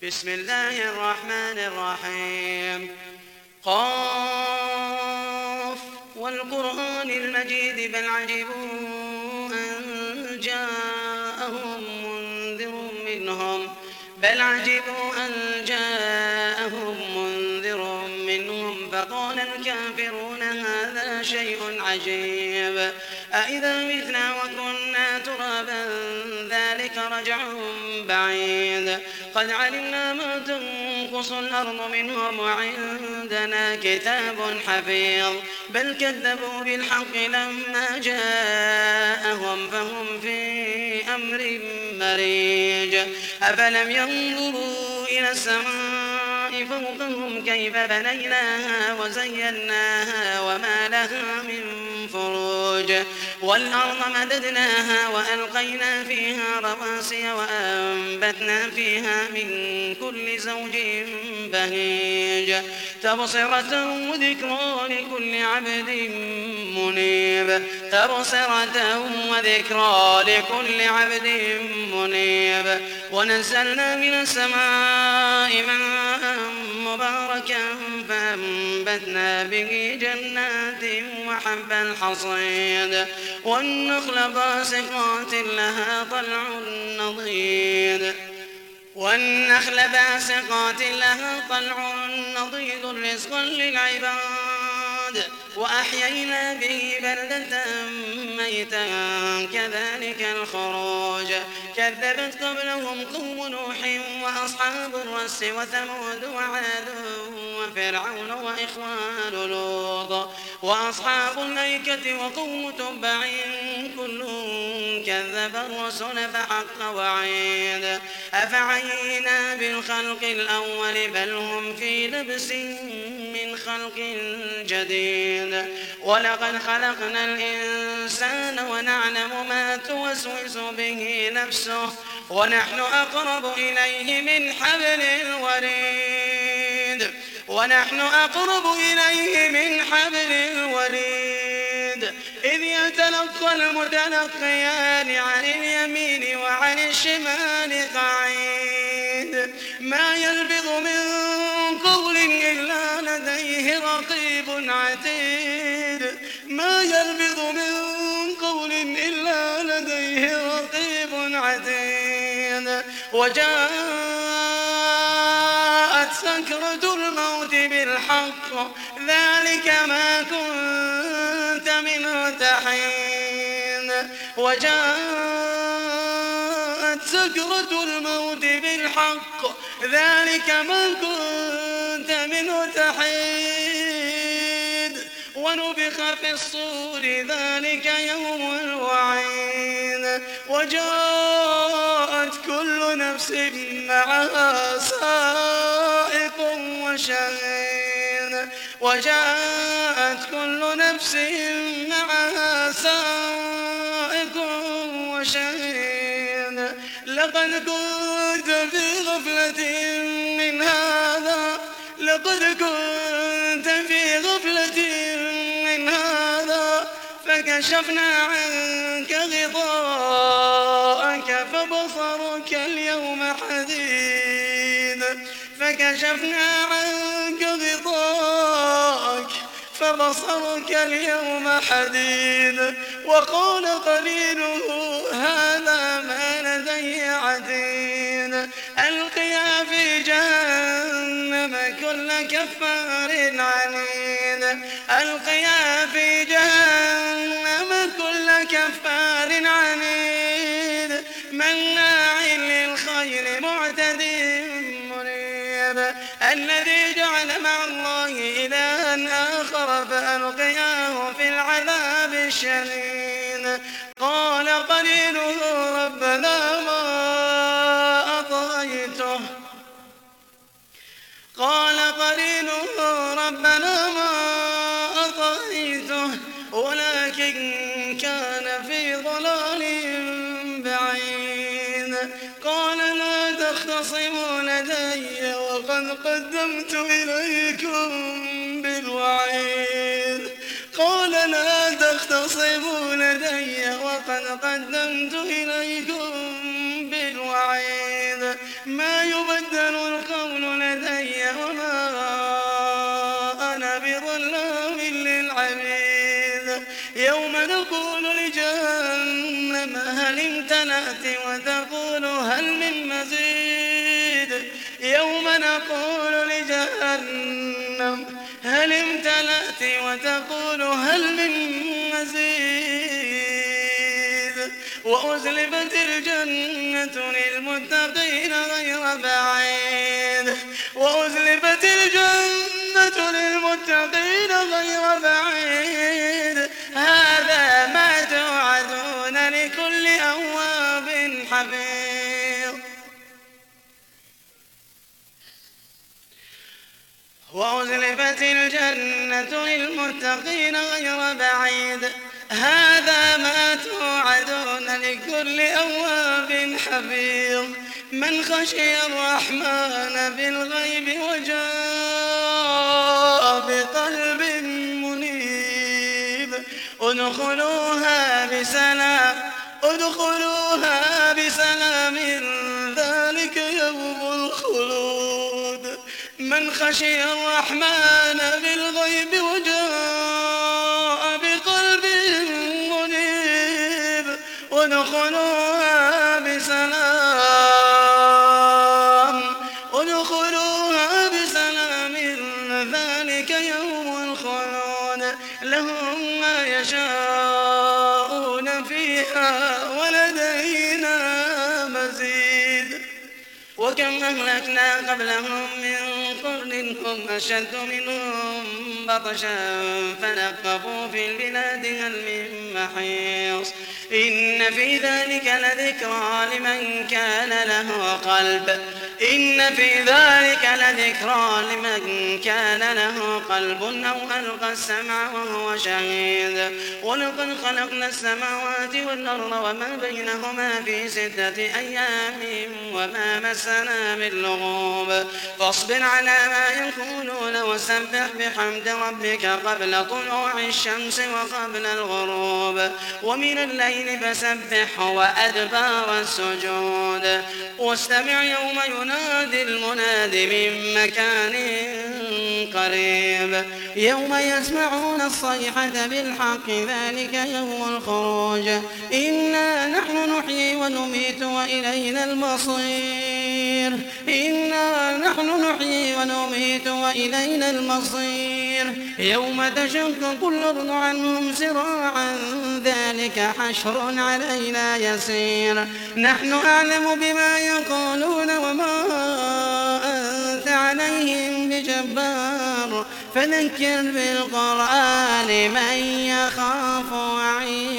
بسم الله الرحمن الرحيم قاف والقرآن المجيد بل عجبوا أن جاءهم منذر منهم فقال الكافرون هذا شيء عجيب أإذا متنا وكنا ترابا ذلك رجع بعيد قد علمنا ما تنقص الأرض منهم وعندنا كتاب حفيظ بل كذبوا بالحق لما جاءهم فهم في أمر مريج أفلم ينظروا إلى السماء فوقهم كيف بنيناها وزيناها وما لها من فروج والأرض مددناها وألقينا فيها رواسي وأنبتنا فيها من كل زوج بهيج تبصرة وذكرى لكل عبد منيب ونزلنا من السماء ماء مباركا فأنبتنا به جنات وحب الحصيد والنخل باسقات لها طلع نضيد رزقا للعباد وأحيينا به بلدة ميتا كذلك الخروج كذبت قبلهم قوم نوح وأصحاب الرس وثمود وعاد وفرعون وإخوان لوط وأصحاب الأيكة وقوم تبع كل كذب الرسل فحق وعيد أفعينا بالخلق الأول بل هم في لبس من خلق جديد ولقد خلقنا الإنسان ونعلم ما توسوس به نفسه ونحن أقرب إليه من حبل الوريد إذ يتلقى المتلقيان عن اليمين وعن الشمال قعيد ما يلفظ من قول إلا لديه رقيب عتيد وجاءت سكرة الموت بالحق ذلك ما كنت منه تحيد ونفخ في الصور ذلك يوم الوعيد وجاءت كل نفس معها سائق وشهيد لقد كنت في غفلة من هذا فكشفنا عنك غطاءك فبصرك اليوم حديد وقال قرينه هذا ما لدي عتيد ألقيا في جهنم كل كفار عنيد مناع للخير معتد مريب الذي جعل مع الله إلها آخر فألقياه في العذاب الشديد قال قرينه ربنا ما أطغيته ولكن كان في ضلال بعيد قال لا تختصموا لدي وقد قدمت إليكم بالوعيد ما يبدل يوم نقول لجهنم هل امتلأت وتقول هل من مزيد يوم نقول لجهنم هل امتلأت وتقول هل من مزيد وأزلفت الجنة للمتقين غير بعيد وأزلفت الجنة للمتقين غير بعيد هذا ما توعدون لكل أواب حفيظ وأزلفت الجنة للمتقين غير بعيد هذا ما توعدون لكل أواب حفيظ من خشي الرحمن بالغيب وجاء بقلب منيب ادخلوها بسلام ذلك يوم الخلود من خشي الرحمن بالغيب وجاء بقلب منيب ادخلوها بسلام ذلك يوم الخلود لهم ما يشاءون فيها ولدينا مزيد وكم أهلكنا قبلهم من قرن هم أشد منهم بطشا فنقبوا في البلاد هل من محيص إن في ذلك لذكرى لمن كان له قلب أو ألقى السمع وهو شهيد ولقد خلقنا السماوات والأرض وما بينهما في 6 أيام وما مسنا من لغوب فاصبر على ما يقولون وسبح بحمد ربك قبل طلوع الشمس وقبل الغروب ومن الليل فسبحه وأدبار السجود واستمع يوم ينادي المناد من مكان قريب يوم يسمعون الصيحة بالحق ذلك يوم الخروج إنا نحن نحيي ونميت وإلينا المصير يوم تشقق الأرض عنهم سراعا ذلك حشر علينا يسير نحن أعلم بما يقولون وما أنت عليهم بجبار فذكر بالقرآن من يخاف وعيد